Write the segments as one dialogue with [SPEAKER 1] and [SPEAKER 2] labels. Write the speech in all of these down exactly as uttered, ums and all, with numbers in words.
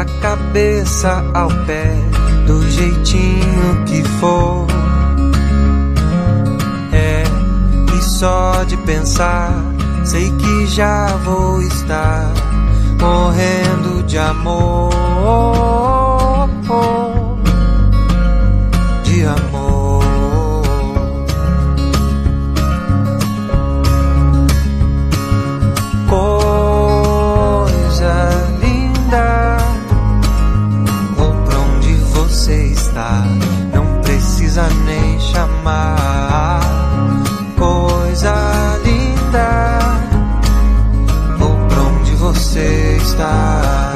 [SPEAKER 1] da cabeça ao pé, do jeitinho que for. É, e só de pensar, sei que já vou estar morrendo de amor, de amor. Coisa linda, vou pra onde você está, não precisa nem chamar. Coisa linda, vou pra onde você está.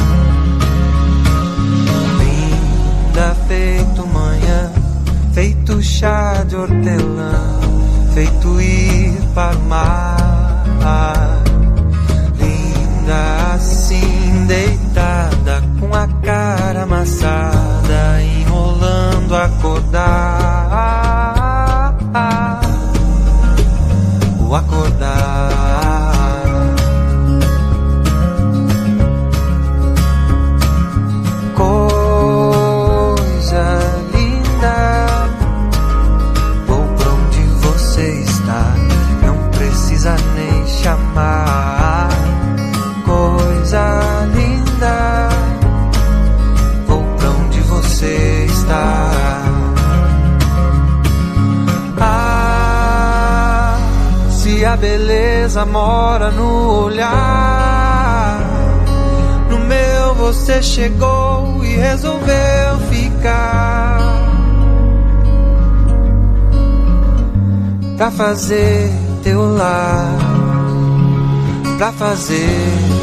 [SPEAKER 1] Linda feito manhã, feito chá de hortelã, feito ir para o mar. Linda assim, deitada, com a cara amassada, enrolando acordar. O acordar. Coisa linda, vou pra onde você está, não precisa nem chamar. Coisa linda, vou pra onde você está. Ah, se a beleza mora no olhar, no meu você chegou e resolveu ficar, pra fazer teu lar, pra fazer